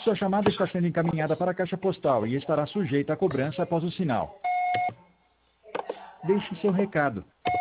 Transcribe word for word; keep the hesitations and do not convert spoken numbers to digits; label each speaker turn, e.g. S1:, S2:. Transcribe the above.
S1: Sua chamada está sendo encaminhada para a caixa postal e estará sujeita a cobrança após o sinal. Deixe seu recado.